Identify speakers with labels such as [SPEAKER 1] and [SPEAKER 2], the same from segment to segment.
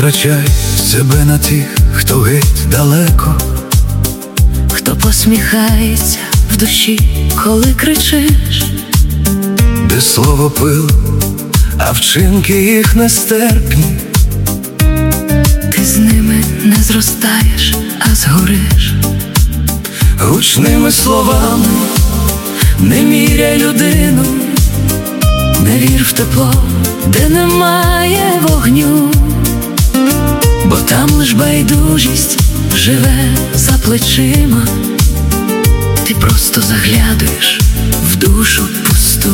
[SPEAKER 1] витрачай себе на тих, хто геть далеко,
[SPEAKER 2] хто посміхається в душі, коли кричиш,
[SPEAKER 1] де слово пил, а вчинки їх нестерпні.
[SPEAKER 2] ти з ними не зростаєш, а згориш.
[SPEAKER 1] Гучними словами не міряй людину,
[SPEAKER 2] Не вір в тепло, де немає вогню, бо там лиш байдужість живе за плечима. Ти просто заглядаєш в душу пусту.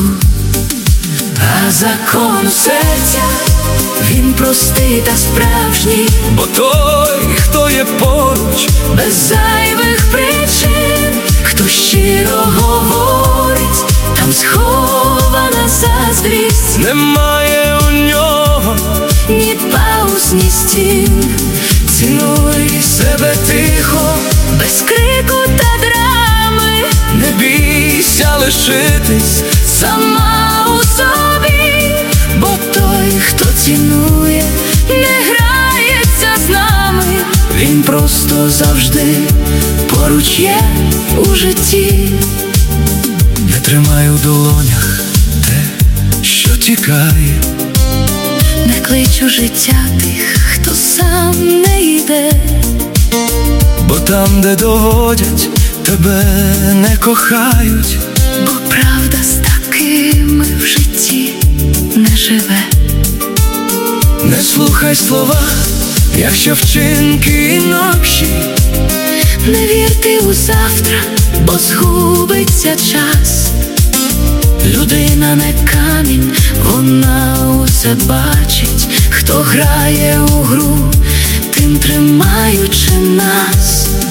[SPEAKER 2] А закон серця, він простий та справжній,
[SPEAKER 1] бо той, хто є поруч,
[SPEAKER 2] без зайвих причин. Хто щиро говорить, там схована заздрість.
[SPEAKER 1] немає у нього
[SPEAKER 2] Ні пауз, ні стін.
[SPEAKER 1] цінуй себе тихо,
[SPEAKER 2] Без крику та драми,
[SPEAKER 1] не бійся лишитись
[SPEAKER 2] сама у собі. Бо той, хто цінує, не грається з нами.
[SPEAKER 1] він просто
[SPEAKER 2] Завжди поруч є у житті.
[SPEAKER 1] не тримай у долонях те, що тікає.
[SPEAKER 2] Не клич у життя тих, хто сам не йде.
[SPEAKER 1] Бо там, де доводять, тебе не кохають.
[SPEAKER 2] Бо правда з такими в житті не живе.
[SPEAKER 1] Не слухай слова, якщо вчинки інакші.
[SPEAKER 2] Не вірте у завтра, бо згубиться час. Людина не камінь, вона усе бачить. Хто грає у гру, тим тримаючи нас.